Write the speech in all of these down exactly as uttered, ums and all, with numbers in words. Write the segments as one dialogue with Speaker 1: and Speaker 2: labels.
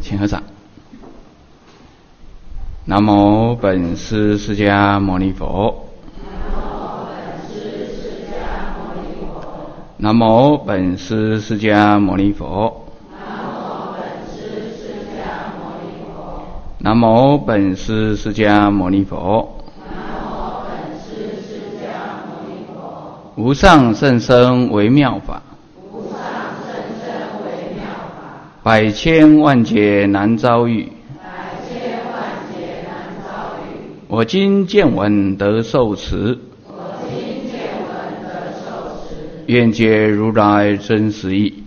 Speaker 1: 请合掌。南无本师释迦牟尼佛。南无本师释迦牟尼佛。南无本师释迦牟尼佛。无上甚深微妙法，百千万劫难遭遇。我今见闻得受持，愿解如来真实义。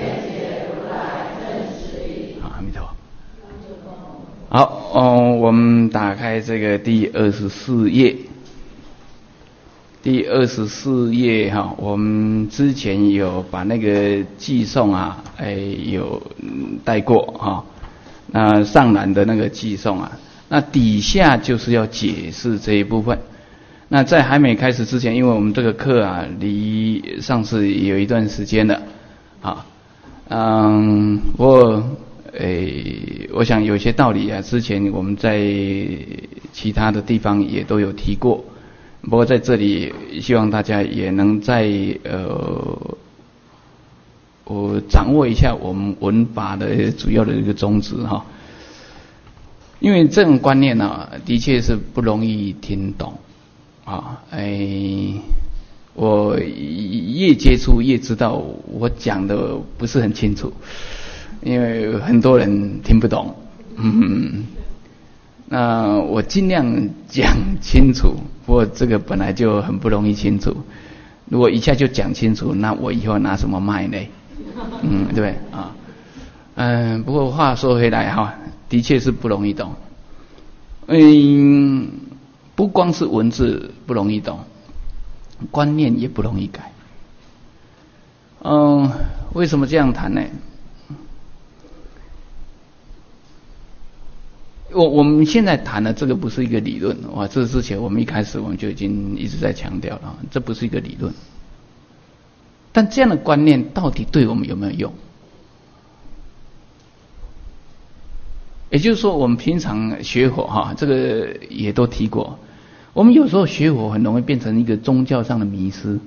Speaker 1: 好，阿弥陀佛。好，嗯，我们打开这个第二十四页。第二十四页哈，我们之前有把那个偈颂啊，哎，有带过哈。那上栏的那个偈颂啊，那底下就是要解释这一部分。那在还没开始之前，因为我们这个课啊，离上次有一段时间了，啊，嗯，我诶，我想有些道理啊，之前我们在其他的地方也都有提过。不过在这里，希望大家也能在呃，我掌握一下我们文法的主要的一个宗旨哈。因为这种观念呢、啊，的确是不容易听懂啊。哎，我越接触越知道我讲的不是很清楚，因为很多人听不懂。嗯。那我尽量讲清楚，不过这个本来就很不容易清楚。如果一下就讲清楚，那我以后拿什么卖呢？嗯，对不对啊？嗯，不过话说回来哈，的确是不容易懂。嗯，不光是文字不容易懂，观念也不容易改。嗯，为什么这样谈呢？我我们现在谈的这个不是一个理论，哇！这之前我们一开始我们就已经一直在强调了，这不是一个理论。但这样的观念到底对我们有没有用？也就是说，我们平常学佛哈，这个也都提过。我们有时候学佛很容易变成一个宗教上的迷失，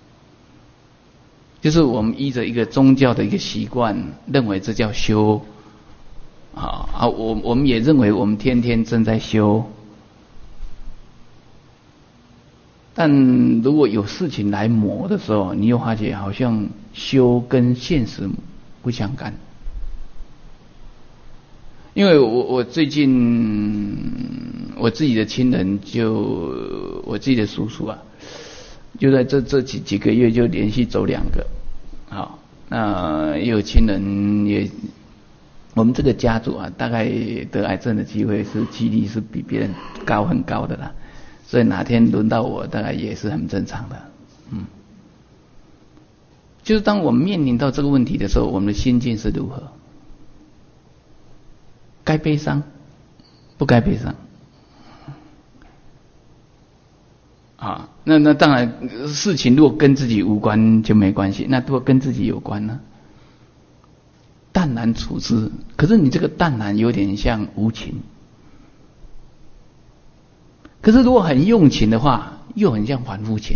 Speaker 1: 就是我们依着一个宗教的一个习惯，认为这叫修。啊啊！我我们也认为我们天天正在修，但如果有事情来磨的时候，你又发觉好像修跟现实不相干。因为我我最近我自己的亲人就我自己的叔叔啊，就在这这几几个月就连续走两个，好，那也有亲人也。我们这个家族啊，大概得癌症的机会是几率是比别人高很高的啦，所以哪天轮到我，大概也是很正常的。嗯，就是当我们面临到这个问题的时候，我们的心境是如何？该悲伤，不该悲伤。啊，那那当然，事情如果跟自己无关就没关系，那如果跟自己有关呢？淡然处之，可是你这个淡然有点像无情，可是如果很用情的话，又很像反复情。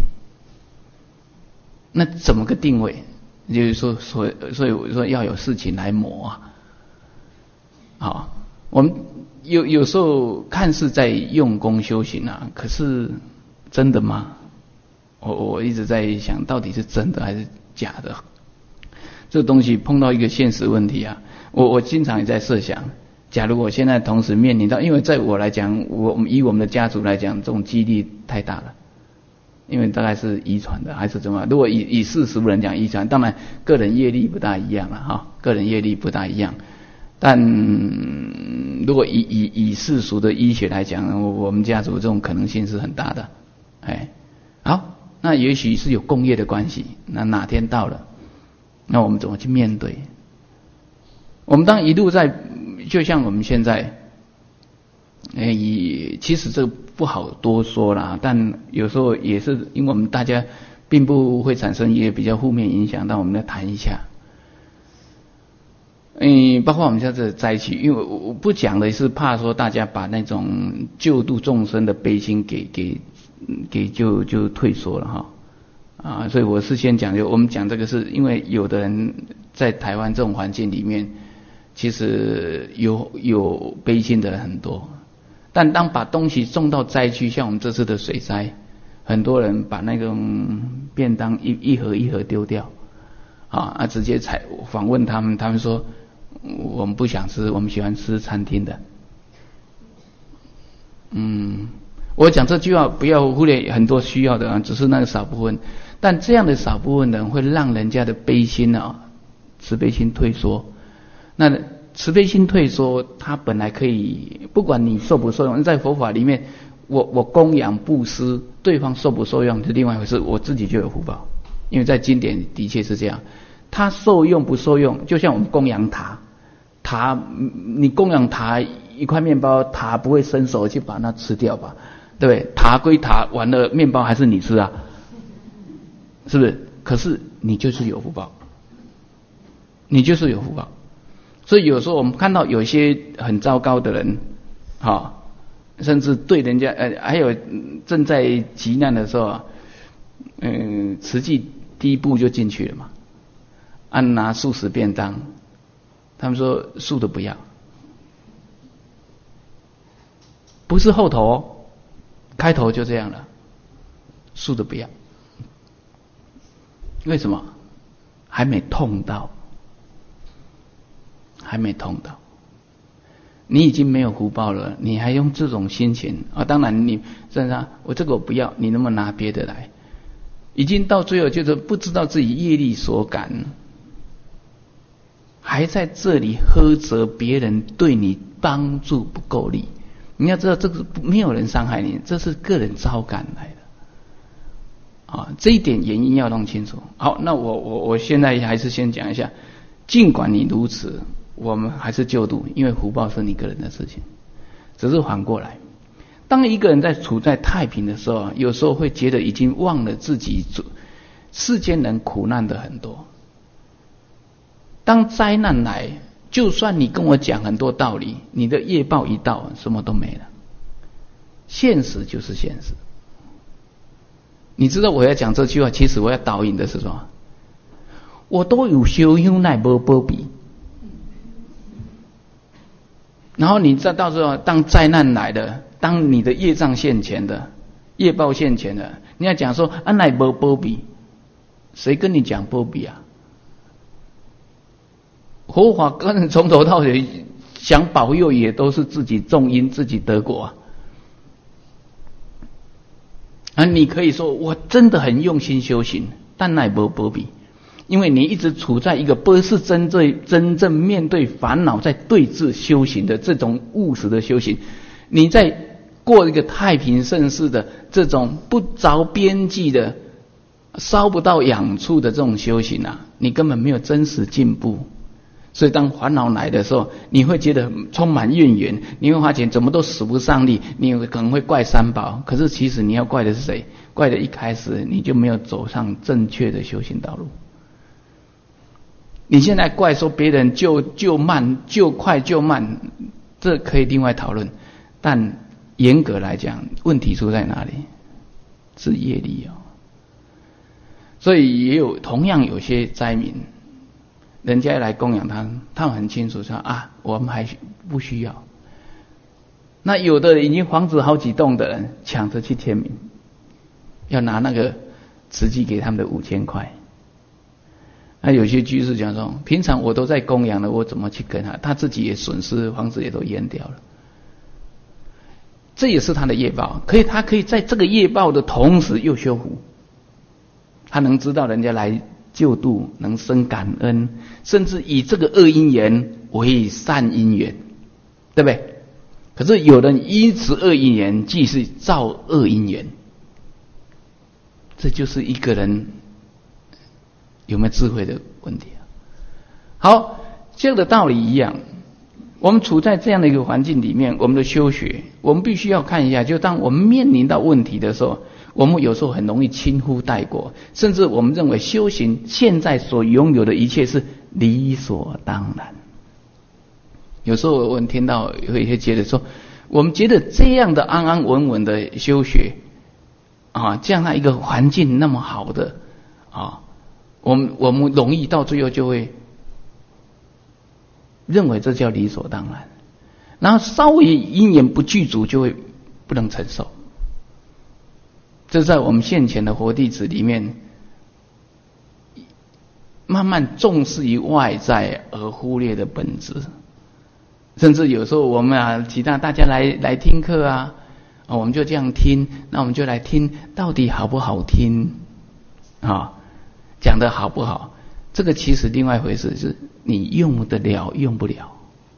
Speaker 1: 那怎么个定位？就是说，所以所以我说要有事情来磨啊。好，我们有有时候看似在用功修行啊，可是真的吗？我我一直在想，到底是真的还是假的？这个东西碰到一个现实问题啊，我我经常也在设想，假如我现在同时面临到，因为在我来讲，我以我们的家族来讲，这种几率太大了，因为大概是遗传的还是怎么样？如果以以世俗人讲遗传，当然个人业力不大一样了哈，个人业力不大一样，但如果以以以世俗的医学来讲，我我们家族这种可能性是很大的，哎，好，那也许是有共业的关系，那哪天到了？那我们怎么去面对？我们当一路在，就像我们现在，哎，其实这个不好多说啦，但有时候也是因为我们大家并不会产生一些比较负面影响，但我们来谈一下。 嗯，包括我们现在在一起，因为我我不讲的是怕说大家把那种救度众生的悲心给给给就就退缩了哈啊，所以我是先讲，就我们讲这个是因为有的人在台湾这种环境里面，其实有有悲心的人很多，但当把东西送到灾区，像我们这次的水灾，很多人把那种便当一一盒一盒丢掉啊，啊直接采访问他们，他们说我们不想吃，我们喜欢吃餐厅的。嗯，我讲这句话不要忽略很多需要的啊，只是那个少部分，但这样的少部分人会让人家的悲心啊，慈悲心退缩。那慈悲心退缩，它本来可以，不管你受不受用，在佛法里面，我我供养布施，对方受不受用是另外一回事，我自己就有福报，因为在经典的确是这样，他受用不受用，就像我们供养塔。塔，你供养塔一块面包，塔不会伸手去把它吃掉吧？对不对？塔归塔，完了面包还是你吃啊？是不是？可是你就是有福报，你就是有福报。所以有时候我们看到有些很糟糕的人，哈，甚至对人家呃，还有正在急难的时候啊，嗯，慈济第一步就进去了嘛，按拿素食便当。他们说素的不要，不是后头哦，开头就这样了，素的不要。为什么？还没痛到，还没痛到。你已经没有福报了，你还用这种心情啊？当然你真的，我这个我不要，你能不能拿别的来？已经到最后就是不知道自己业力所感。还在这里呵责别人对你帮助不够力，你要知道这个没有人伤害你，这是个人招感来的啊，这一点原因要弄清楚。好，那我我我现在还是先讲一下，尽管你如此，我们还是救度，因为福报是你个人的事情，只是反过来，当一个人在处在太平的时候，有时候会觉得已经忘了自己，世间人苦难的很多。当灾难来，就算你跟我讲很多道理，你的业报一到，什么都没了。现实就是现实。你知道我要讲这句话，其实我要导引的是什么？我都有修行乃无保庇。然后你再到时候，当灾难来的，当你的业障现前的，业报现前的，你要讲说啊乃无保庇，谁跟你讲保庇啊？佛法根本从头到尾想保佑，也都是自己种因，自己得果啊。啊，你可以说我真的很用心修行，但乃无保庇，因为你一直处在一个不是真正真正面对烦恼在对峙修行的这种务实的修行，你在过一个太平盛世的这种不着边际的烧不到痒处的这种修行啊，你根本没有真实进步。所以当烦恼来的时候，你会觉得充满怨言，你会发现怎么都使不上力，你可能会怪三宝，可是其实你要怪的是谁？怪的一开始你就没有走上正确的修行道路。你现在怪说别人救救慢救快救慢，这可以另外讨论，但严格来讲，问题出在哪里？是业力哦。所以也有同样有些灾民，人家来供养他，他们很清楚说啊，我们还不需要。那有的已经房子好几栋的人抢着去签名，要拿那个慈济给他们的五千块。那有些居士讲说，平常我都在供养了，我怎么去跟他？他自己也损失，房子也都淹掉了。这也是他的业报，可以他可以在这个业报的同时又修福，他能知道人家来救度，能生感恩，甚至以这个恶因缘为善因缘，对不对？可是有人依此恶因缘，即是造恶因缘，这就是一个人有没有智慧的问题啊。好，这样的道理一样，我们处在这样的一个环境里面，我们的修学，我们必须要看一下，就当我们面临到问题的时候，我们有时候很容易轻忽带过，甚至我们认为修行现在所拥有的一切是理所当然。 有时候我们听到有一些觉得说，我们觉得这样的安安稳稳的修学啊，这样的一个环境那么好的啊，我们我们容易到最后就会认为这叫理所当然，然后稍微因缘不具足就会不能承受。这在我们现前的佛弟子里面，慢慢重视于外在而忽略的本质。甚至有时候我们啊，其他大家来来听课啊，啊，我们就这样听，那我们就来听到底好不好听啊？讲得好不好？这个其实另外一回事，是你用得了用不了。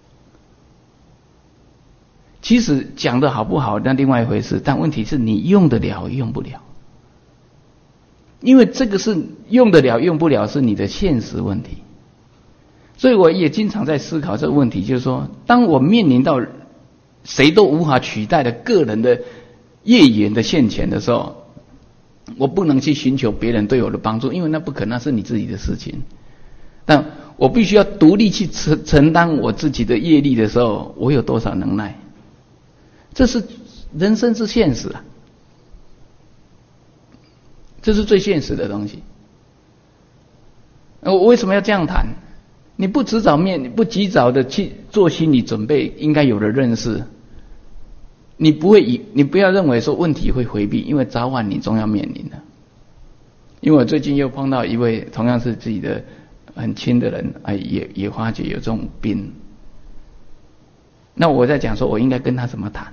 Speaker 1: 其实讲得好不好那另外一回事，但问题是你用得了用不了。因为这个是用得了用不了是你的现实问题。所以我也经常在思考这个问题，就是说，当我面临到谁都无法取代的个人的业缘的现前的时候，我不能去寻求别人对我的帮助，因为那不可能，那是你自己的事情。但我必须要独立去承承担我自己的业力的时候，我有多少能耐？这是人生之现实啊，这是最现实的东西。我为什么要这样谈？你不迟早面，你不及早的去做心理准备，应该有的认识，你不会以你不要认为说问题会回避，因为早晚你终要面临的。因为我最近又碰到一位同样是自己的很亲的人，哎，也也发觉有这种病。那我在讲说，我应该跟他怎么谈？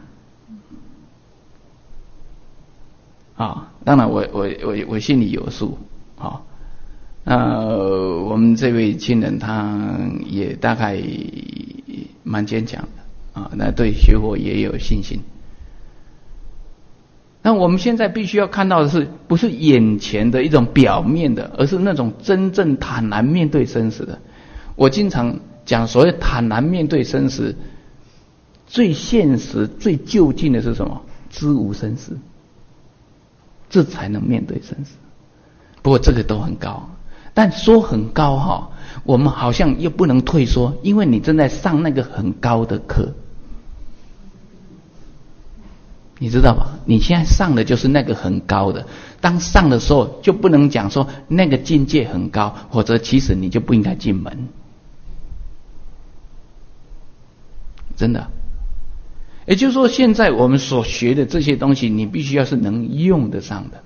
Speaker 1: 啊，当然我我我我心里有数，啊。那我们这位亲人他也大概蛮坚强的啊，那对学佛也有信心。那我们现在必须要看到的是，不是眼前的一种表面的，而是那种真正坦然面对生死的。我经常讲，所谓坦然面对生死，最现实、最就近的是什么？知无生死，这才能面对生死。不过这个都很高。但说很高哈，我们好像又不能退缩，因为你正在上那个很高的课，你知道吧？你现在上的就是那个很高的，当上的时候就不能讲说那个境界很高，或者其实你就不应该进门，真的。也就是说，现在我们所学的这些东西，你必须要是能用得上的。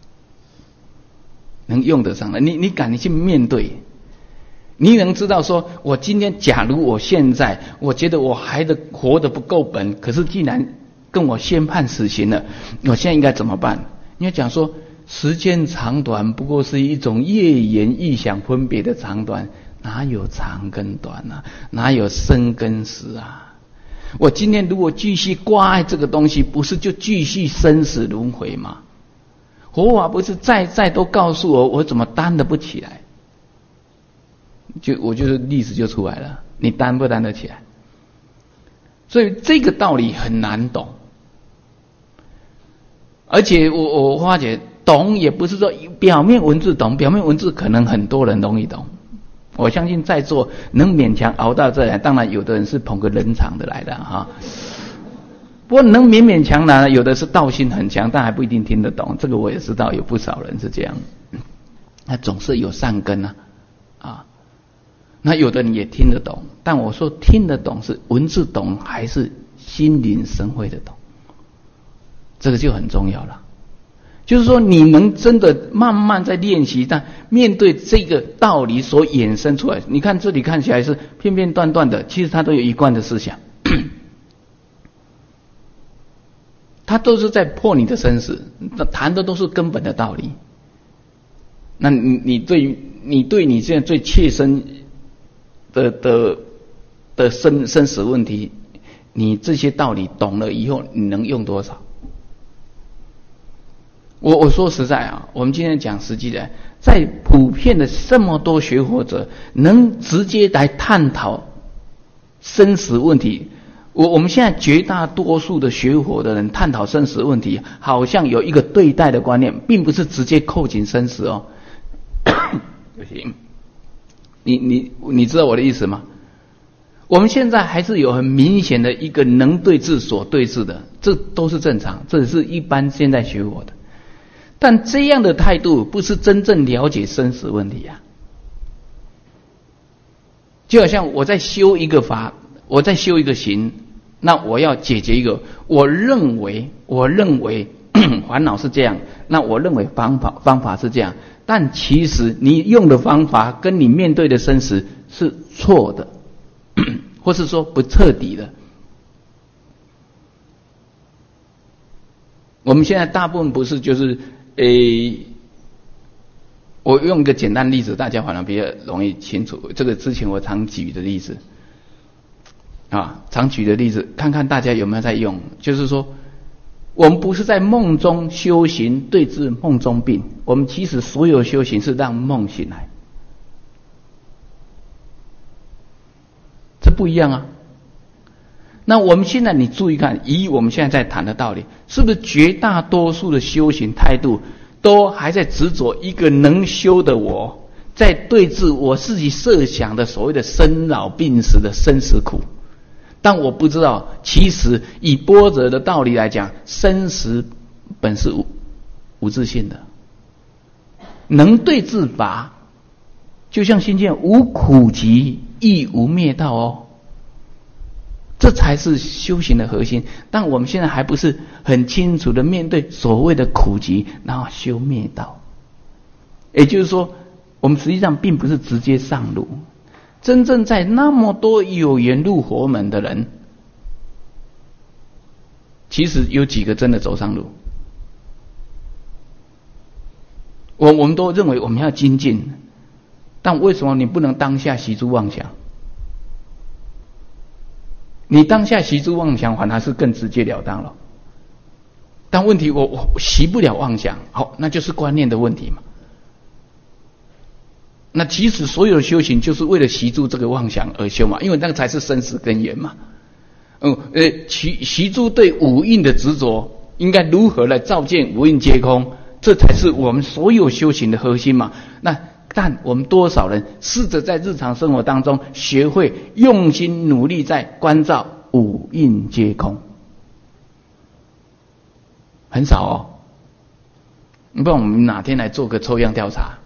Speaker 1: 能用得上的，你你敢去面对，你能知道说，我今天假如我现在我觉得我还得活得不够本，可是既然跟我宣判死刑了，我现在应该怎么办？因为讲说时间长短不过是一种业缘意想分别的长短，哪有长跟短啊？哪有生跟死啊？我今天如果继续挂碍这个东西，不是就继续生死轮回吗？佛法不是再再都告诉我，我怎么担得不起来？就我就是例子就出来了，你担不担得起来？所以这个道理很难懂，而且我我发觉懂也不是说表面文字懂，表面文字可能很多人容易懂。我相信在座能勉强熬到这来，当然有的人是捧个人场的来的哈。不过能勉勉强强，有的是道心很强，但还不一定听得懂。这个我也知道，有不少人是这样。那总是有善根啊，啊，那有的人也听得懂，但我说听得懂是文字懂还是心领神会的懂，这个就很重要了。就是说，你能真的慢慢在练习，但面对这个道理所衍生出来，你看这里看起来是片片段段的，其实它都有一贯的思想。他都是在破你的生死，谈的都是根本的道理。那你你对于你对你现在最切身的的的生生死问题，你这些道理懂了以后，你能用多少？我我说实在啊，我们今天讲实际的，在普遍的这么多学佛者，能直接来探讨生死问题。我我们现在绝大多数的学佛的人探讨生死问题，好像有一个对待的观念，并不是直接扣紧生死哦。不行，你你你知道我的意思吗？ 我们现在还是有很明显的一个能对治所对治的，这都是正常，这是一般现在学佛的。但这样的态度不是真正了解生死问题啊。就好像我在修一个法，我在修一个行，那我要解决一个，我认为我认为烦恼是这样，那我认为方法方法是这样，但其实你用的方法跟你面对的生死是错的，或是说不彻底的。我们现在大部分不是就是诶，我用一个简单例子，大家反而比较容易清楚。这个之前我常举的例子啊，常举的例子，看看大家有没有在用。就是说，我们不是在梦中修行对治梦中病，我们其实所有修行是让梦醒来，这不一样啊。那我们现在你注意看，以我们现在在谈的道理，是不是绝大多数的修行态度都还在执着一个能修的我，在对治我自己设想的所谓的生老病死的生死苦？但我不知道，其实以般若的道理来讲，生死本是无无自性的，能对治法，就像心见无苦集亦无灭道哦。这才是修行的核心，但我们现在还不是很清楚的面对所谓的苦集，然后修灭道。也就是说，我们实际上并不是直接上路，真正在那么多有缘入佛门的人，其实有几个真的走上路。我我们都认为我们要精进，但为什么你不能当下习诸妄想？你当下习诸妄想，反而是更直截了当了。但问题我我习不了妄想，好，那就是观念的问题嘛。那其实所有的修行就是为了习诸这个妄想而修嘛，因为那个才是生死根源嘛。嗯，呃，习习诸对五蕴的执着，应该如何来照见五蕴皆空，这才是我们所有修行的核心嘛。那但我们多少人试着在日常生活当中学会用心努力在关照五蕴皆空？很少哦。不然我们哪天来做个抽样调查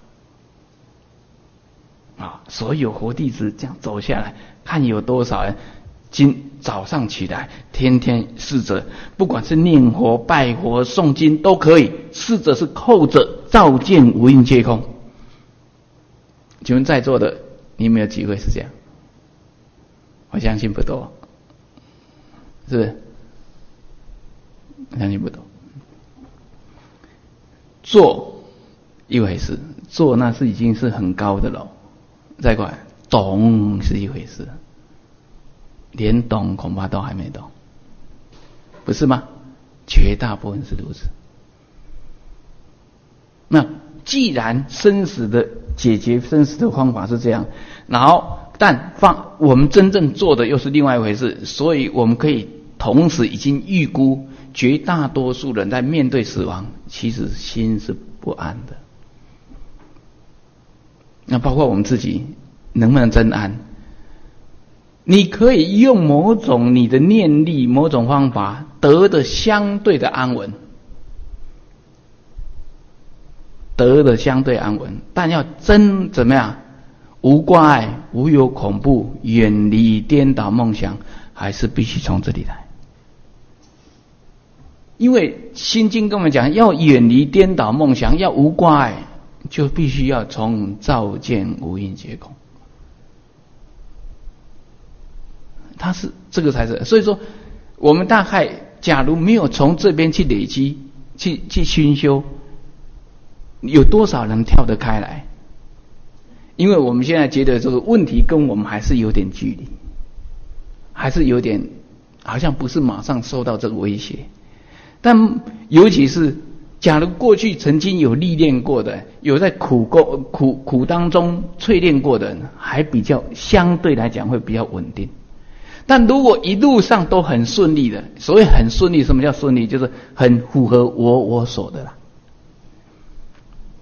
Speaker 1: 啊？所有活弟子这样走下来，看有多少人今早上起来天天试着，不管是念佛拜佛诵经都可以，试着是扣着照见五蕴皆空。请问在座的你有没有机会是这样？我相信不多，是不是？我相信不多。做一回事，做那是已经是很高的了。再过来，懂是一回事，连懂恐怕都还没懂，不是吗？绝大部分是如此。那既然生死的解决生死的方法是这样，然后但放我们真正做的又是另外一回事，所以我们可以同时已经预估绝大多数人在面对死亡，其实心是不安的。那包括我们自己能不能真安？你可以用某种你的念力、某种方法得的相对的安稳。得的相对安稳，但要真怎么样？无挂碍，无有恐怖，远离颠倒梦想，还是必须从这里来。因为心经跟我们讲，要远离颠倒梦想，要无挂碍，就必须要从照见五蕴皆空。它是这个才是，所以说我们大概假如没有从这边去累积、去去熏修。有多少人跳得开来？因为我们现在觉得这个问题跟我们还是有点距离，还是有点好像不是马上受到这个威胁。但尤其是假如过去曾经有历练过的，有在苦过苦苦当中淬炼过的人，还比较相对来讲会比较稳定。但如果一路上都很顺利的，所谓很顺利，什么叫顺利？就是很符合我我所的啦。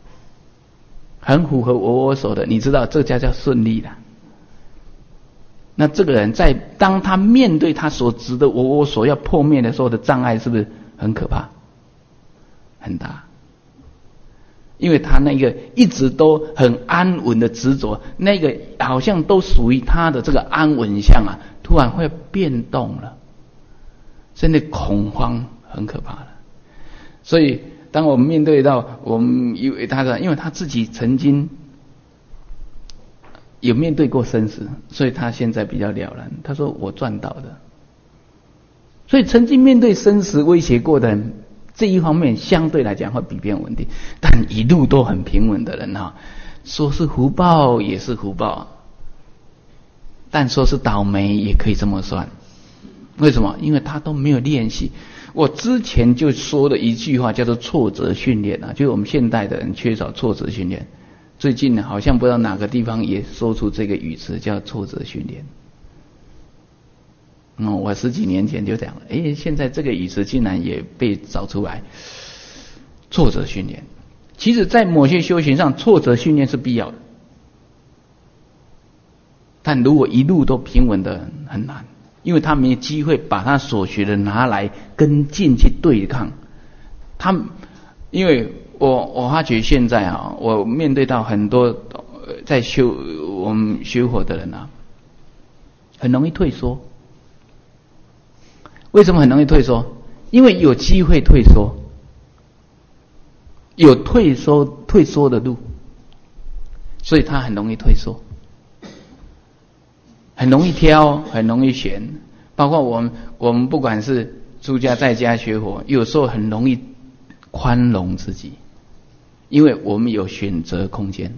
Speaker 1: 很符合我我所的，你知道这家叫顺利的。 那这个人在当他面对他所执的我我所要破灭的时候的障碍，是不是很可怕？很大。因为他那个一直都很安稳的执着，那个好像都属于他的这个安稳相啊，突然会变动了，真的恐慌，很可怕了。所以当我们面对到我们以为他的，因为他自己曾经有面对过生死，所以他现在比较了然。他说我赚到的，所以曾经面对生死威胁过的人，这一方面相对来讲会比别人稳定，但一路都很平稳的人哈，说是福报也是福报，但说是倒霉也可以这么算。为什么？因为他都没有练习。我之前就说了一句话，叫做挫折训练啊，就是我们现代的人缺少挫折训练。最近呢，好像不知道哪个地方也说出这个语词，叫挫折训练。嗯，我十几年前就讲了，诶，现在这个语词竟然也被找出来，挫折训练。其实在某些修行上，挫折训练是必要的，但如果一路都平稳的很难，因为他没有机会把他所学的拿来跟境去对抗。他因为我我发觉现在啊，我面对到很多在修我们学佛的人啊，很容易退缩。为什么很容易退缩？因为有机会退缩，有退缩退缩的路，所以他很容易退缩，很容易挑，很容易选。包括我们我们不管是出家在家学佛，有时候很容易宽容自己，因为我们有选择空间。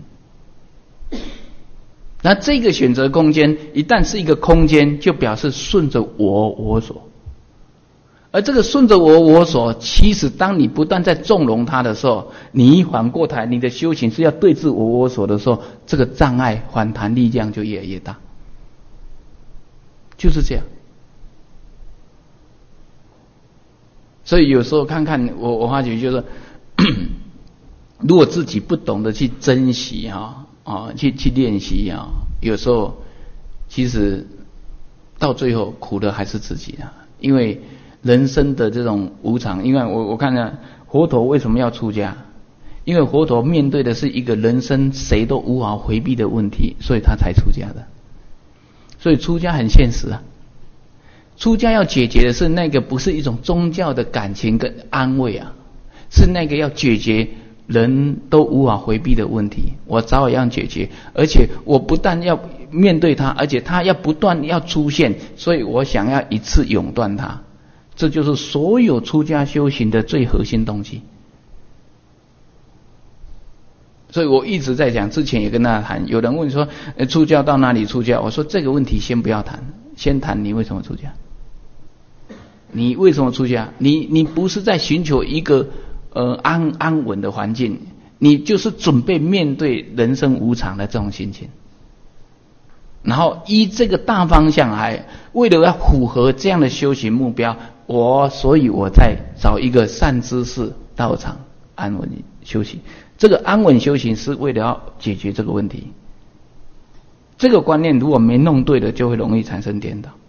Speaker 1: 那这个选择空间一旦是一个空间，就表示顺着我我所。而这个顺着我我所，其实当你不断在纵容它的时候，你一反过来，你的修行是要对治我我所的时候，这个障碍反弹力量就越来越大，就是这样。所以有时候看看我我发觉就是，如果自己不懂得去珍惜啊啊，去去练习啊，有时候其实到最后苦的还是自己啊，因为人生的这种无常，因为我我看呢，佛陀为什么要出家？因为佛陀面对的是一个人生谁都无法回避的问题，所以他才出家的。所以出家很现实啊，出家要解决的是那个不是一种宗教的感情跟安慰啊，是那个要解决人都无法回避的问题，我早晚要解决，而且我不但要面对它，而且它要不断要出现，所以我想要一次永断它。这就是所有出家修行的最核心东西。所以我一直在讲，之前也跟大家谈，有人问说呃出家到哪里出家，我说这个问题先不要谈，先谈你为什么出家。你为什么出家？你你不是在寻求一个呃安安稳的环境，你就是准备面对人生无常的这种心情。然后依这个大方向来，为了要符合这样的修行目标，我所以我在找一个善知识道场安稳修行。这个安稳修行是为了要解决这个问题。这个观念如果没弄对了，就会容易产生颠倒。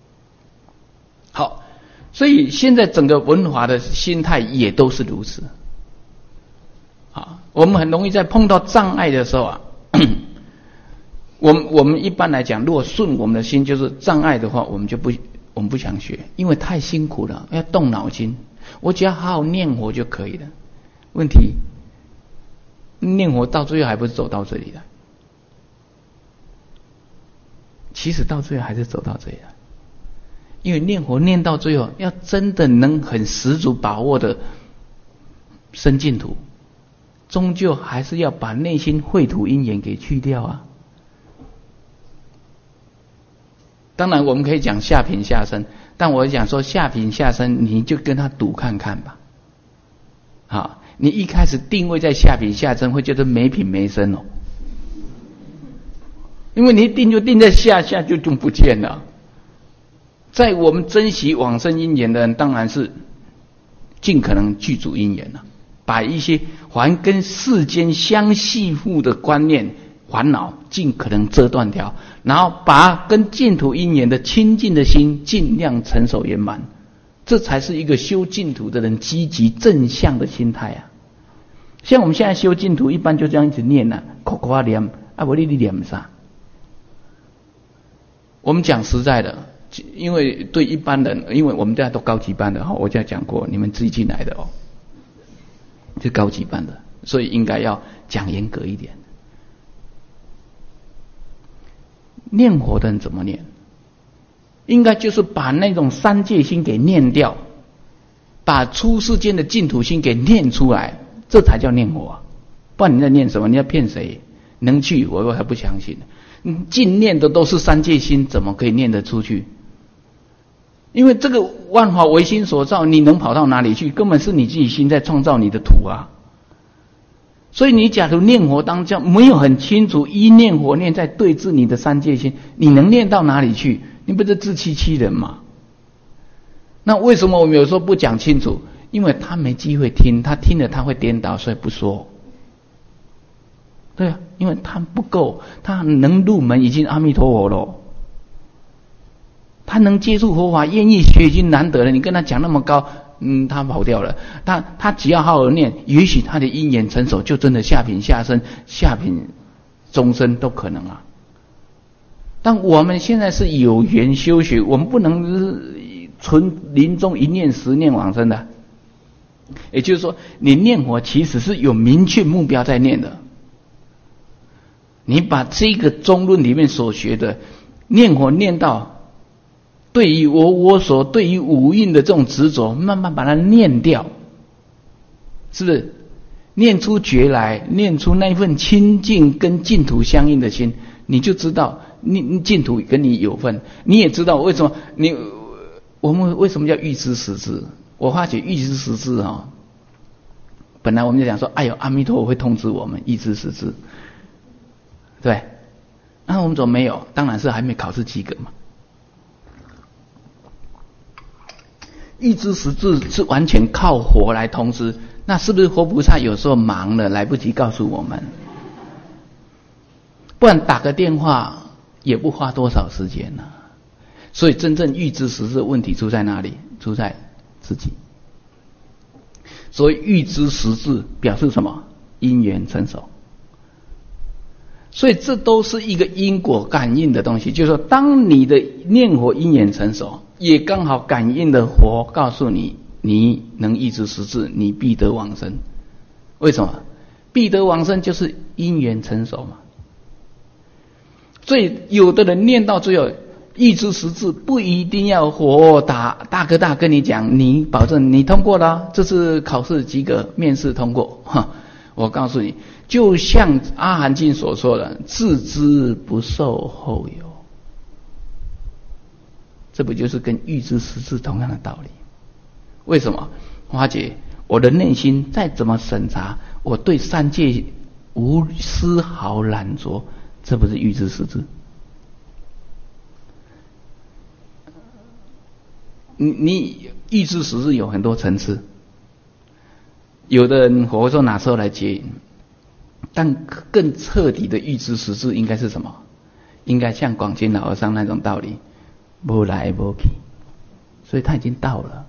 Speaker 1: 好，所以现在整个文化的心态也都是如此。啊，我们很容易在碰到障碍的时候啊。我们我们一般来讲，如果顺我们的心就是障碍的话，我们就不我们不想学，因为太辛苦了，要动脑筋。我只要好好念佛就可以了。问题念佛到最后还不是走到这里来？其实到最后还是走到这里来，因为念佛念到最后，要真的能很十足把握的生净土，终究还是要把内心秽土因缘给去掉啊。当然我们可以讲下品下生，但我讲说下品下生你就跟他赌看看吧。好，你一开始定位在下品下生会觉得没品没生哦，因为你一定就定在下下就就不见了。在我们珍惜往生因缘的人，当然是尽可能具足因缘了，把一些还跟世间相系缚的观念烦恼尽可能遮断掉，然后把跟净土因缘的清净的心尽量成熟圆满，这才是一个修净土的人积极正向的心态啊。像我们现在修净土，一般就这样一直念啊，口口啊念，啊不你你念啥？我们讲实在的，因为对一般人，因为我们大家都高级班的哈，我就讲过，你们自己进来的哦，是高级班的，所以应该要讲严格一点。念佛的人怎么念？应该就是把那种三界心给念掉，把出世间的净土心给念出来，这才叫念佛啊！不然你在念什么？你要骗谁？能去我还不相信。净念的都是三界心，怎么可以念得出去？因为这个万法唯心所造，你能跑到哪里去？根本是你自己心在创造你的土啊！所以你假如念佛当教没有很清楚一念佛念在对治你的三界心，你能念到哪里去？你不是自欺欺人吗？那为什么我们有时候不讲清楚？因为他没机会听，他听了他会颠倒，所以不说。对啊，因为他不够，他能入门已经阿弥陀佛了，他能接触佛法，愿意学已经难得了。你跟他讲那么高，嗯，他跑掉了。他他只要好好念，也许他的因缘成熟，就真的下品下生、下品终身都可能啊。但我们现在是有缘修学，我们不能纯临终一念十念往生的。也就是说，你念佛其实是有明确目标在念的。你把这个中论里面所学的念佛念到，对于我我所对于五蕴的这种执着，慢慢把它念掉，是不是？念出觉来，念出那份清净跟净土相应的心，你就知道你净土跟你有份。你也知道为什么你我们为什么叫预知实质？我发觉预知实质啊、哦，本来我们就讲说，哎呦，阿弥陀佛会通知我们预知实质。对，那我们怎么没有？当然是还没考试及格嘛。预知实质是完全靠佛来通知，那是不是佛菩萨有时候忙了来不及告诉我们？不然打个电话也不花多少时间呢、啊。所以真正预知实质的问题出在哪里？出在自己。所以预知实质表示什么？因缘成熟。所以这都是一个因果感应的东西，就是说当你的念佛因缘成熟，也刚好感应的佛告诉你，你能预知实质，你必得往生。为什么？必得往生就是因缘成熟嘛。所以有的人念到最后预知实质，不一定要佛打大哥大跟你讲，你保证你通过了，这次考试及格，面试通过。哈，我告诉你，就像阿含经所说的，自知不受后有，这不就是跟预知实质同样的道理？为什么？花姐，我的内心再怎么审查，我对三界无丝毫染着，这不是预知实质？你你预知实质有很多层次，有的人我说哪时候来接引？但更彻底的预知实质应该是什么？应该像广钦老和尚那种道理，没来没去，所以他已经到了，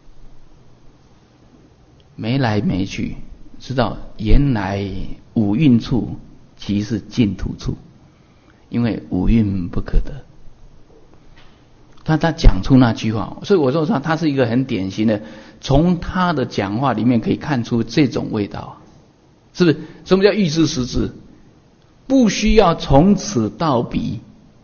Speaker 1: 没来没去，知道原来五蕴处即是净土处，因为五蕴不可得。他他讲出那句话，所以我说他他是一个很典型的，从他的讲话里面可以看出这种味道。是不是？什么叫预知实质？不需要从此到彼，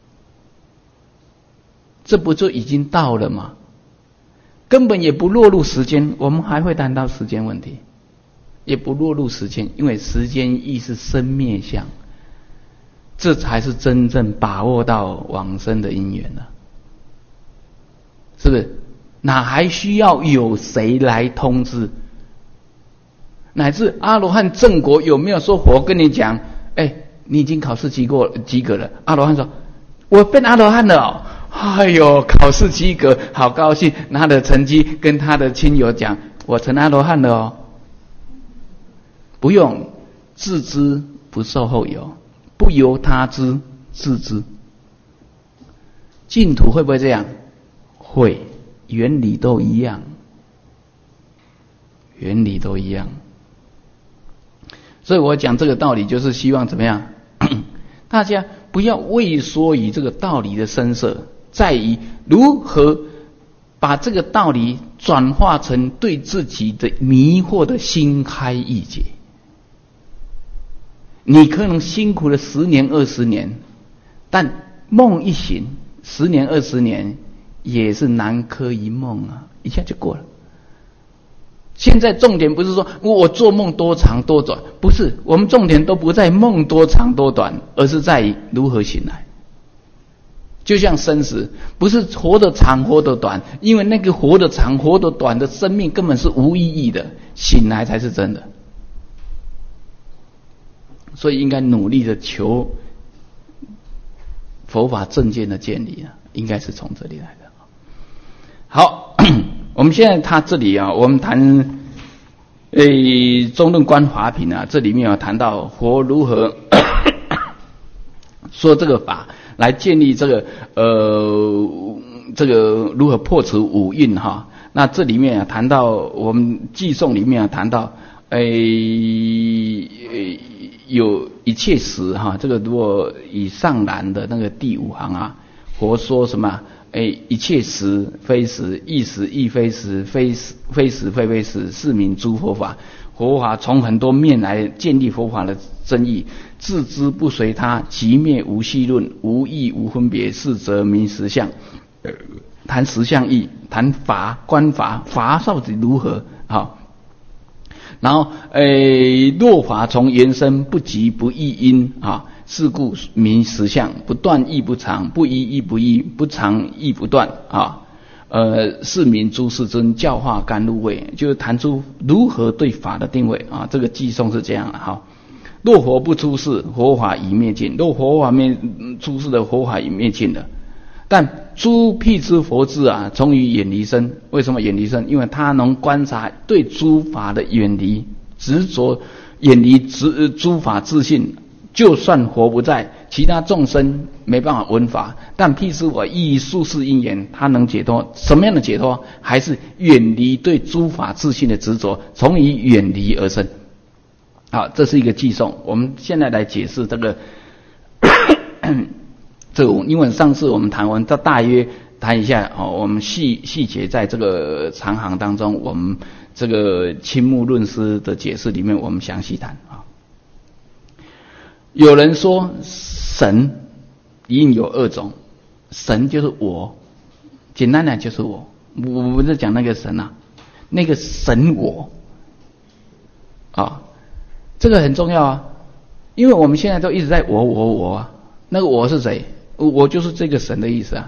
Speaker 1: 这不就已经到了吗？根本也不落入时间，我们还会谈到时间问题，也不落入时间，因为时间亦是生灭相，这才是真正把握到往生的因缘了，是不是？哪还需要有谁来通知？乃至阿罗汉正果有没有说佛跟你讲，哎，你已经考试及过及格了？阿罗汉说，我变阿罗汉了哦，哎呦，考试及格，好高兴，拿他的成绩跟他的亲友讲，我成阿罗汉了哦。不用，自知不受后有， 不由他知自知。净土会不会这样？会，原理都一样，原理都一样。所以我讲这个道理，就是希望怎么样？大家不要畏缩于这个道理的深涩，在于如何把这个道理转化成对自己的迷惑的心开意解。你可能辛苦了十年二十年，但梦一醒，十年二十年也是南柯一梦啊，一下就过了。现在重点不是说我做梦多长多短，不是，我们重点都不在梦多长多短，而是在于如何醒来。就像生死，不是活得长活得短，因为那个活得长活得短的生命根本是无意义的，醒来才是真的。所以应该努力的求佛法正见的建立啊，应该是从这里来的。好，我们现在他这里啊，我们谈诶中论观法品啊，这里面有谈到佛如何说这个法来建立这个呃这个如何破除五蕴哈。那这里面啊谈到我们偈颂里面啊谈到诶有一切时哈，这个如果以上栏的那个第五行啊，佛说什么？哎，一切时非时，亦时亦非时，非时非时非非时，是名诸佛法。佛法从很多面来建立佛法的真义，自知不随他，即灭无戏论，无义无分别，是则名实相。呃、谈实相义，谈法观法，法到底如何？好，然后诶，若法从缘生，不即不异因啊。是故名实相，不断亦不长，不一亦不异，不长亦不断啊。呃，是名诸世尊教化甘露味，就是谈出如何对法的定位啊。这个偈颂是这样的哈。若佛不出世，佛法已灭尽；若佛法灭出世的，佛法已灭尽了。但诸辟支佛智啊，从于远离身。为什么远离身？因为他能观察对诸法的远离执着，远离执诸法自信。就算佛不在，其他众生没办法闻法，但辟支佛依宿世因缘，他能解脱。什么样的解脱？还是远离对诸法自信的执着，从以远离而生。好，这是一个偈颂。我们现在来解释这个这个，因为上次我们谈完，这大约谈一下哦，我们细细节在这个长行当中，我们这个青木论师的解释里面，我们详细谈啊。有人说神一定有二种，神就是我，简单讲就是我，我不是讲那个神啊，那个神我啊，这个很重要啊，因为我们现在都一直在我我我啊，那个我是谁？我就是这个神的意思啊，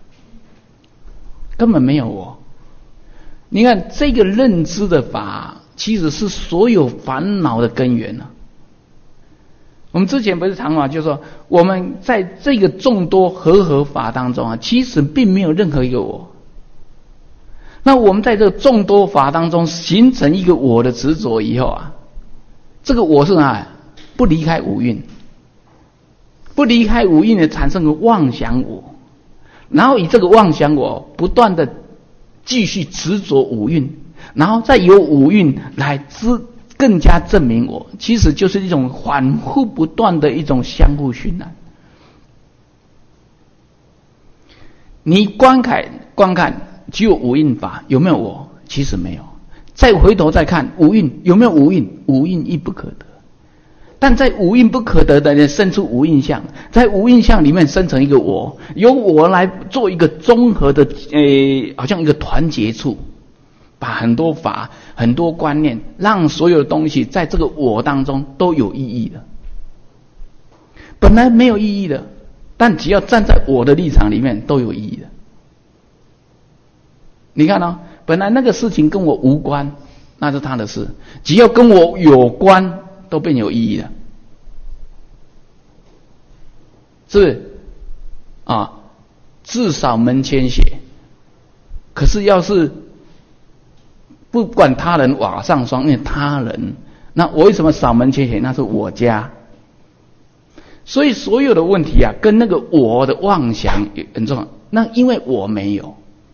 Speaker 1: 根本没有我。你看这个认知的法，其实是所有烦恼的根源啊。我们之前不是谈嘛，就是说我们在这个众多和合法当中啊，其实并没有任何一个我。那我们在这个众多法当中形成一个我的执着以后啊，这个我是哪？不离开五蕴，不离开五蕴的产生个妄想我，然后以这个妄想我不断的继续执着五蕴，然后再由五蕴来知。更加证明我，其实就是一种反复不断的一种相互熏染。你观看观看，只有五蕴法，有没有我？其实没有。再回头再看五蕴，有没有五蕴？五蕴亦不可得。但在五蕴不可得的人生出无印象，在无印象里面生成一个我，由我来做一个综合的，诶，好像一个团结处。把很多法、很多观念，让所有的东西在这个我当中都有意义的。本来没有意义的，但只要站在我的立场里面，都有意义的。你看哦，本来那个事情跟我无关，那是他的事；只要跟我有关，都变有意义了，是不是？啊，至少门前雪。可是要是不管他人瓦上霜，因为他人，那我为什么扫门前雪？那是我家。 所以所有的问题啊，跟那个我的妄想很重要。那因为我没有，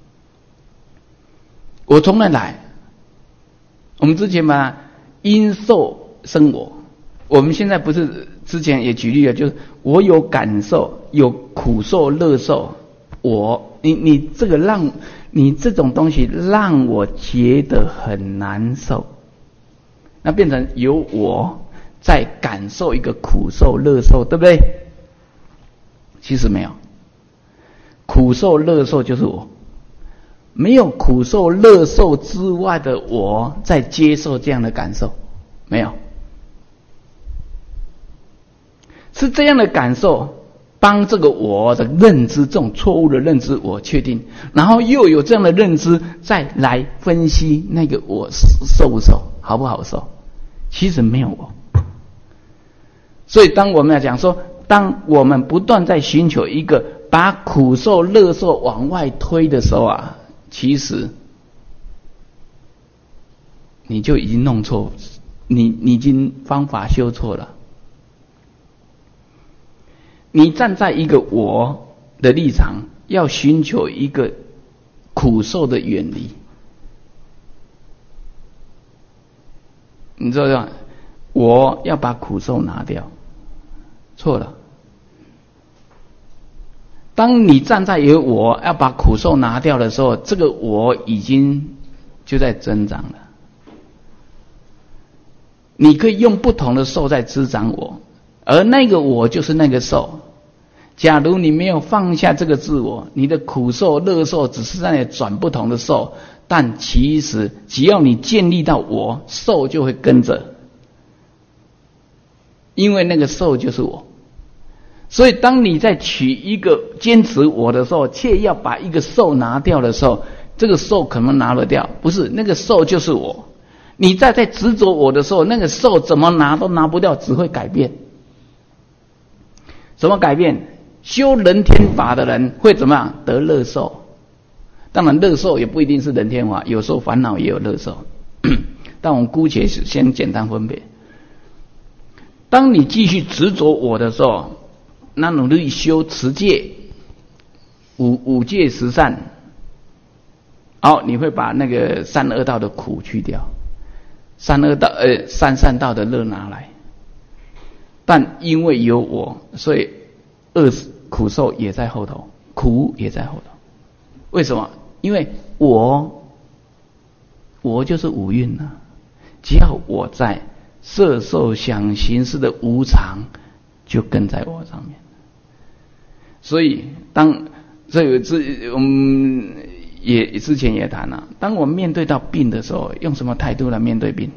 Speaker 1: 我从哪来？我们之前嘛，因受生我。我们现在不是之前也举例了，就是我有感受，有苦受、乐受。我，你你这个让你这种东西让我觉得很难受，那变成由我在感受一个苦受、乐受，对不对？其实没有，苦受、乐受就是我。没有苦受乐受之外的我在接受这样的感受，没有，是这样的感受帮这个我的认知，这种错误的认知我确定，然后又有这样的认知再来分析那个我受不受，好不好受。其实没有我。所以当我们要讲说，当我们不断在寻求一个把苦受乐受往外推的时候啊，其实你就已经弄错，你你已经方法修错了。你站在一个我的立场，要寻求一个苦受的远离，你知道吗？我要把苦受拿掉，错了。当你站在一个我要把苦受拿掉的时候，这个我已经就在增长了。你可以用不同的受在滋长我，而那个我就是那个受。假如你没有放下这个自我，你的苦受乐受只是在那里转不同的受，但其实只要你建立到我，受就会跟着，因为那个受就是我。所以当你在取一个坚持我的时候，却要把一个受拿掉的时候，这个受可能拿得掉，不是，那个受就是我。你在在执着我的时候，那个受怎么拿都拿不掉，只会改变。怎么改变？修人天法的人会怎么样？得乐受。当然乐受也不一定是人天法，有时候烦恼也有乐受。但我们姑且先简单分别。当你继续执着我的时候，那努力修持戒，五五戒十善，好，你会把那个三恶道的苦去掉，三恶道呃三善道的乐拿来。但因为有我，所以恶苦受也在后头，苦也在后头。为什么？因为我，我就是五蕴啊。只要我在，色受想行识的无常就跟在我上面。所以当这有之我们也之前也谈了，当我们面对到病的时候，用什么态度来面对病？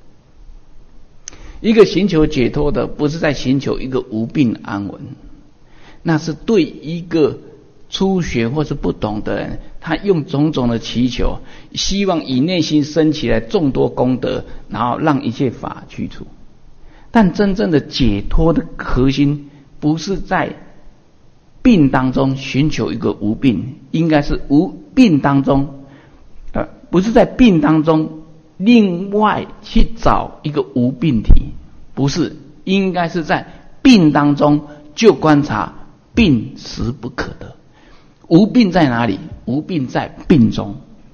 Speaker 1: 一个寻求解脱的，不是在寻求一个无病安稳，那是对一个初学或是不懂的人，他用种种的祈求，希望以内心升起来众多功德，然后让一切法去除。但真正的解脱的核心，不是在病当中寻求一个无病，应该是无病当中，呃，不是在病当中另外去找一个无病体，不是，应该是在病当中就观察病实不可得。无病在哪里？无病在病中，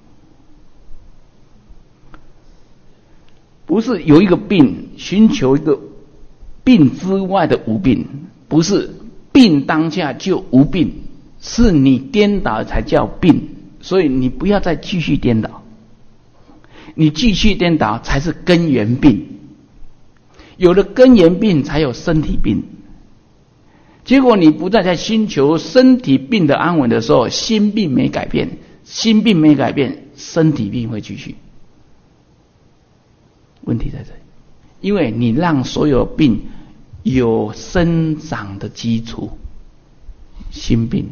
Speaker 1: 不是有一个病寻求一个病之外的无病，不是病当下就无病，是你颠倒才叫病。所以你不要再继续颠倒，你继续颠倒才是根源病。有了根源病才有身体病，结果你不再在寻求身体病的安稳的时候，心病没改变，心病没改变，身体病会继续。问题在这里，因为你让所有病有生长的基础，心病。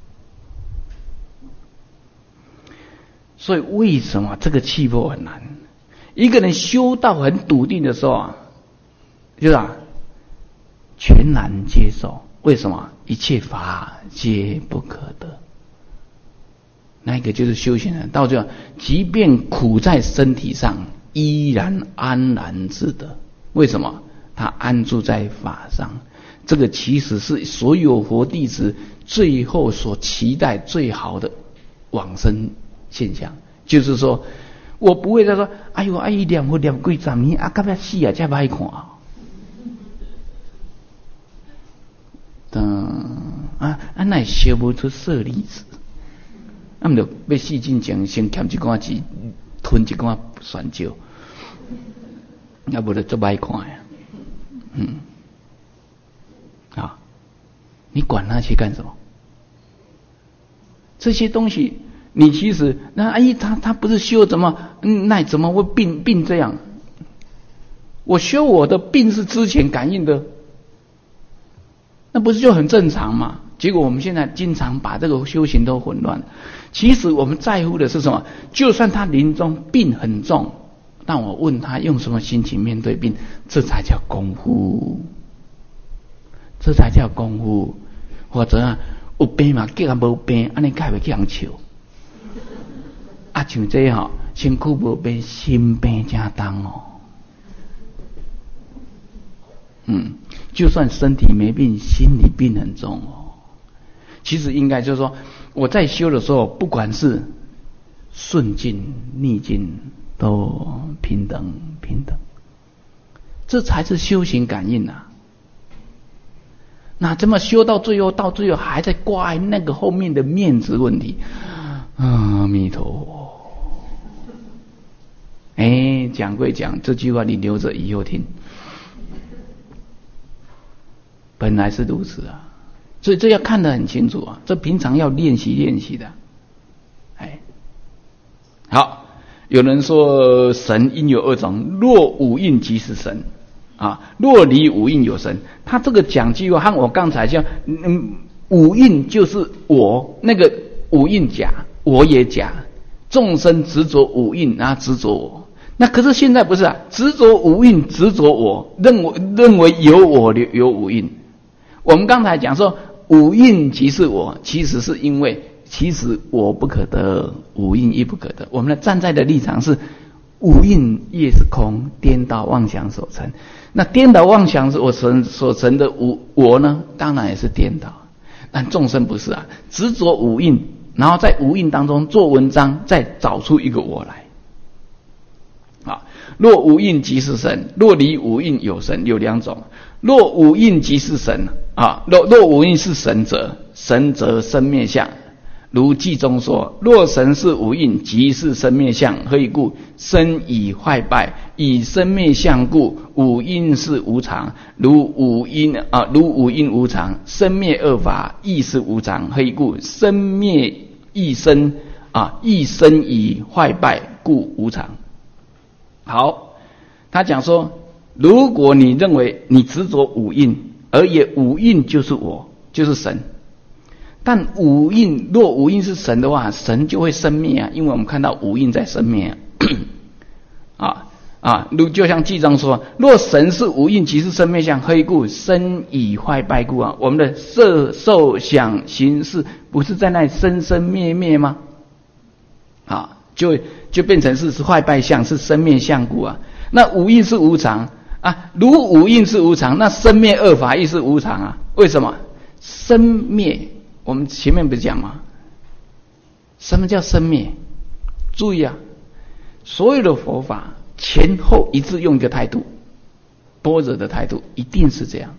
Speaker 1: 所以为什么这个气魄很难？一个人修道很笃定的时候啊，就是啊，全然接受。为什么？一切法皆不可得。那个就是修行人，到最后，即便苦在身体上，依然安然自得。为什么？他安住在法上， 这个其实是所有佛弟子最后所期待最好的往生现象。就是说我不会再说哎呦哎念佛念几十年啊到尾死啊才歹看嗯啊啊那烧不出舍利子啊，毋着要死之前先欠一寡钱，吞一寡酸椒，要不就做歹看呀。嗯，啊，你管那些干什么？这些东西，你其实那哎，他他不是修怎么，嗯，那怎么会病病这样？我修我的病是之前感应的，那不是就很正常吗？结果我们现在经常把这个修行都混乱。其实我们在乎的是什么？就算他临终病很重，但我问他用什么心情面对病，这才叫功夫，这才叫功夫。或者啊，有病嘛，叫人无病，安尼该会去人笑。啊，像这吼、哦，身躯无病，心病真重哦。嗯，就算身体没病，心里病很重哦。其实应该就是说，我在修的时候，不管是顺境逆境，都平等平等，这才是修行感应啊。那这么修到最后，到最后还在挂那个后面的面子问题，阿弥陀佛。哎，讲归讲，这句话你留着以后听。本来是如此啊。所以这要看得很清楚啊，这平常要练习练习的。哎，好，有人说神因有二种，若五蕴即是神啊，若离五蕴有神。他这个讲句话和我刚才讲，嗯，五蕴就是我，那个五蕴假，我也假，众生执着五蕴啊，执着我。那可是现在不是啊，执着五蕴，执着我，认为认为有我有五蕴。我们刚才讲说五蕴即是我，其实是因为其实我不可得，五蕴亦不可得。我们的站在的立场是五蕴业是空，颠倒妄想所成。那颠倒妄想所成所成的无我呢，当然也是颠倒。但众生不是啊，执着五蕴，然后在五蕴当中做文章，再找出一个我来。啊，若无蕴即是神，若离无蕴有神，有两种。若无蕴即是神啊，若若无蕴是神者，神则生灭相。如记中说，若神是无蕴，即是生灭相。何以故？生以坏败，以生灭相故，五蕴是无常。如五蕴啊，如五蕴无常，生灭二法亦是无常。何以故？生灭亦生啊，亦生以坏败，故无常。好，他讲说，如果你认为你执着五蕴，而也五蕴就是我，就是神。但五蕴若五蕴是神的话，神就会生灭啊，因为我们看到五蕴在生灭啊啊啊！如就像记章说，若神是无蕴，即是生灭相。何以故？生以坏败故啊！我们的色受想行识不是在那里生生灭灭吗？啊，就就变成是是坏败相，是生灭相故啊。那五蕴是无常啊，如五蕴是无常，那生灭二法亦是无常啊。为什么？生灭，我们前面不是讲吗？什么叫生灭？注意啊，所有的佛法前后一致用一个态度，般若的态度一定是这样。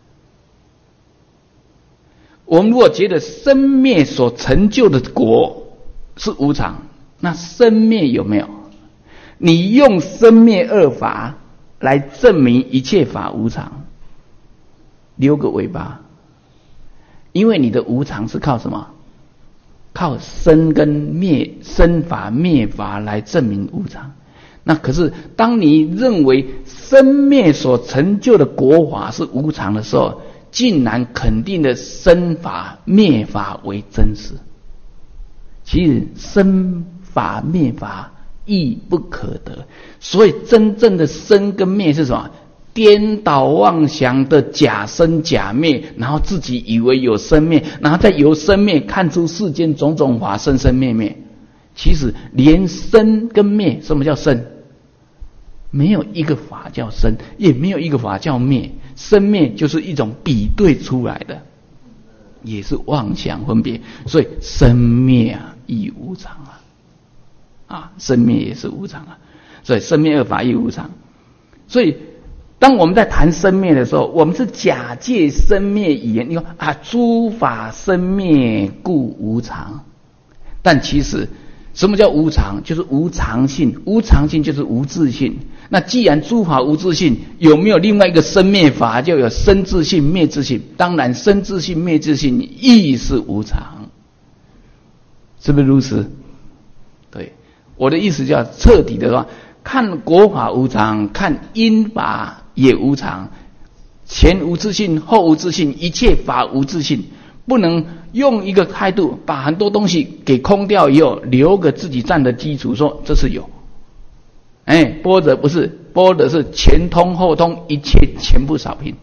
Speaker 1: 我们如果觉得生灭所成就的果是无常，那生灭有没有？你用生灭二法来证明一切法无常，留个尾巴。因为你的无常是靠什么？靠生跟灭，生法灭法来证明无常。那可是当你认为生灭所成就的果法是无常的时候，竟然肯定的生法灭法为真实。其实生法灭法亦不可得，所以真正的生跟灭是什么？颠倒妄想的假生假灭，然后自己以为有生灭，然后再由生灭看出世间种种法生生灭灭。其实连生跟灭，什么叫生？没有一个法叫生，也没有一个法叫灭， 生灭就是一种比对出来的，也是妄想分别，所以生灭啊亦无常啊，啊，生灭也是无常啊，所以生灭二法亦无常。所以当我们在谈生灭的时候，我们是假借生灭语言，你说啊，诸法生灭故无常，但其实什么叫无常？就是无常性，无常性就是无自性。那既然诸法无自性，有没有另外一个生灭法？就有生自性、灭自性。当然，生自性、灭自性亦是无常，是不是如此？对，我的意思叫彻底的话，看果法无常，看因法也无常，前无自性，后无自性，一切法无自性。不能用一个态度把很多东西给空掉以后，留个自己站的基础，说这是有。哎，般若不是，般若是前通后通，一切全部扫平，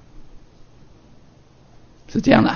Speaker 1: 是这样的。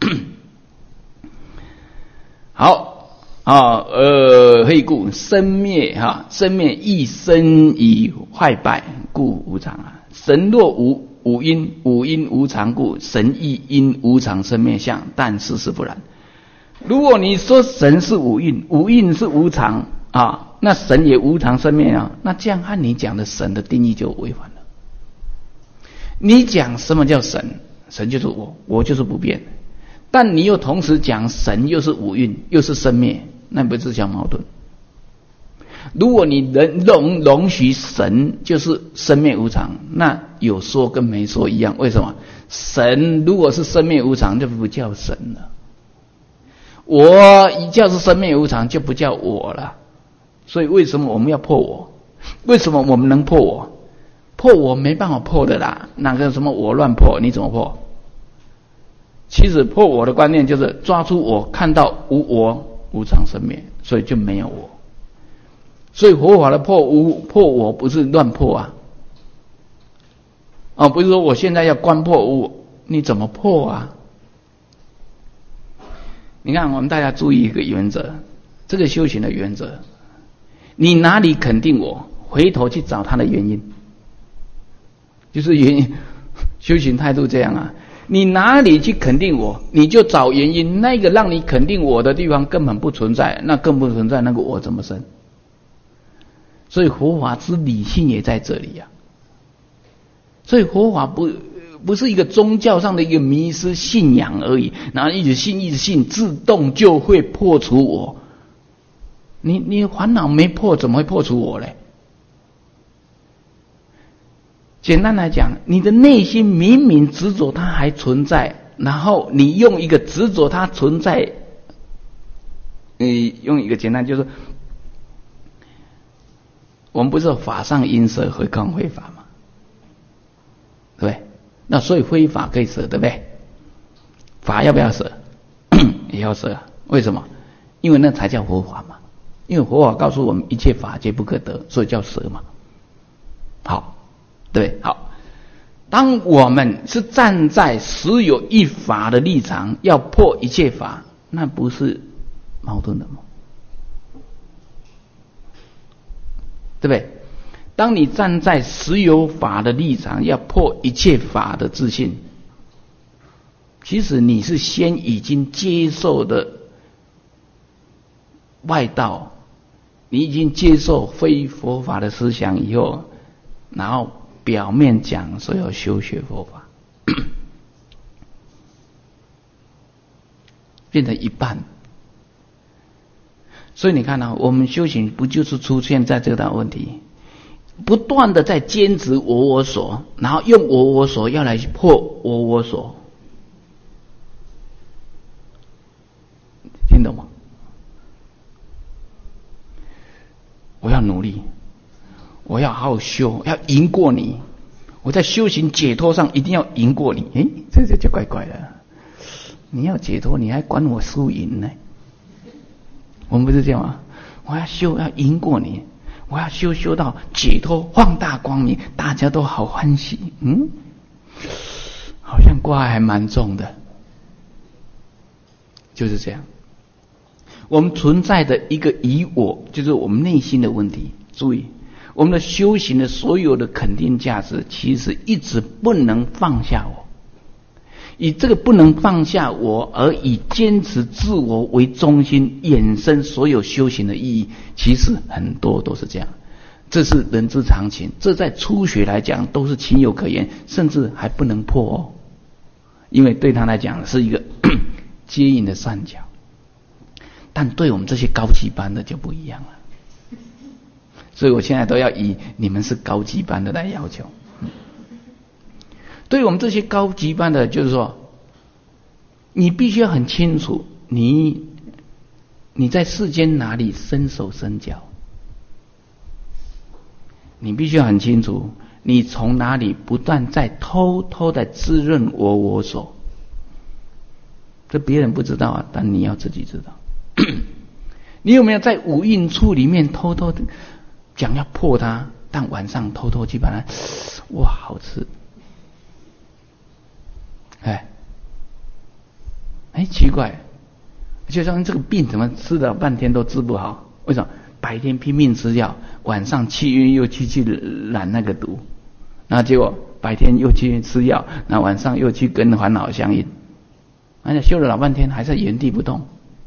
Speaker 1: 好啊，呃，何以故？生灭哈，生灭亦生以坏败，故无常啊。神若无无因，无因无常故，神亦因无常生灭相，但事实不然。如果你说神是无因，无因是无常啊，那神也无常生灭啊，那这样和你讲的神的定义就违反了。你讲什么叫神？神就是我，我就是不变。但你又同时讲神又是无因，又是生灭，那不是自相矛盾？如果你能容容许神就是生灭无常，那有说跟没说一样。为什么？神如果是生灭无常，就不叫神了；我一叫是生灭无常，就不叫我了。所以为什么我们要破我？为什么我们能破我？破我没办法破的啦，哪个什么我乱破？你怎么破？其实破我的观念就是抓住我，看到无我无常生灭，所以就没有我。所以佛法的破无破我不是乱破啊，哦，不是说我现在要观破无，你怎么破啊？你看，我们大家注意一个原则，这个修行的原则，你哪里肯定我，回头去找它的原因，就是原因。修行态度这样啊，你哪里去肯定我，你就找原因，那个让你肯定我的地方根本不存在，那更不存在，那个我怎么生？所以佛法之理性也在这里呀、啊。所以佛法不不是一个宗教上的一个迷失信仰而已，然后一直信一直信，自动就会破除我。你你烦恼没破，怎么会破除我嘞？简单来讲，你的内心明明执着它还存在，然后你用一个执着它存在，你用一个简单就是。我们不是法上因舍，回空非法吗？对不对？那所以非法可以舍，对不对？法要不要舍？也要舍。为什么？因为那才叫佛法嘛。因为佛法告诉我们一切法皆不可得，所以叫舍嘛。好，对，好。当我们是站在实有一法的立场，要破一切法，那不是矛盾的吗？对不对？当你站在实有法的立场，要破一切法的自信，其实你是先已经接受的外道，你已经接受非佛法的思想以后，然后表面讲说要修学佛法，变成一半。所以你看啊，我们修行不就是出现在这个问题，不断的在坚持我我所，然后用我我所要来破我我所，听懂吗？我要努力，我要好好修，要赢过你。我在修行解脱上一定要赢过你。诶，这这就怪怪的。你要解脱，你还管我输赢呢？我们不是这样吗？我要修，要赢过你，我要修修到解脱，放大光明，大家都好欢喜。嗯，好像挂还蛮重的，就是这样。我们存在的一个以我，就是我们内心的问题。注意， 我们的修行的所有的肯定价值，其实一直不能放下我。以这个不能放下我，而以坚持自我为中心，衍生所有修行的意义，其实很多都是这样。这是人之常情，这在初学来讲都是情有可原，甚至还不能破哦。因为对他来讲是一个接引的善巧，但对我们这些高级班的就不一样了。所以我现在都要以你们是高级班的来要求。对我们这些高级班的，就是说，你必须要很清楚，你你在世间哪里伸手伸脚，你必须要很清楚，你从哪里不断在偷偷的滋润我我所。这别人不知道啊，但你要自己知道。你有没有在五蕴处里面偷偷的讲要破它，但晚上偷偷去把它，哇，好吃。哎，哎，奇怪，就像这个病怎么吃了半天都治不好？为什么？白天拼命吃药，晚上气晕又去去染那个毒，那结果白天又去吃药，那晚上又去跟烦恼相应，而且修了老半天还在原地不动。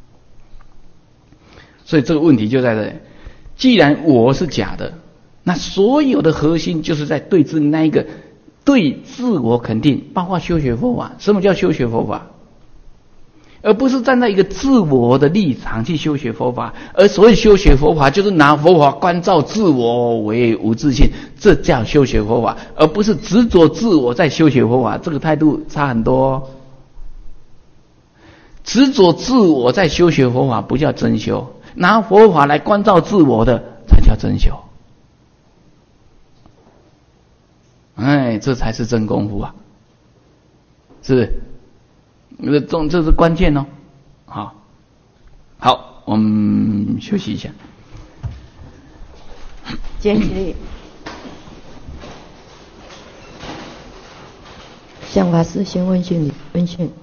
Speaker 1: 所以这个问题就在这里，既然我是假的，那所有的核心就是在对治那一个对自我肯定，包括修学佛法。什么叫修学佛法？而不是站在一个自我的立场去修学佛法，而所谓修学佛法就是拿佛法关照自我为无自性，这叫修学佛法，而不是执着自我在修学佛法。这个态度差很多哦。执着自我在修学佛法不叫真修，拿佛法来关照自我的才叫真修。哎，这才是真功夫啊，是不是？这重这是关键哦。好，好，我们休息一下。
Speaker 2: 坚持力，向法师先问讯你问讯。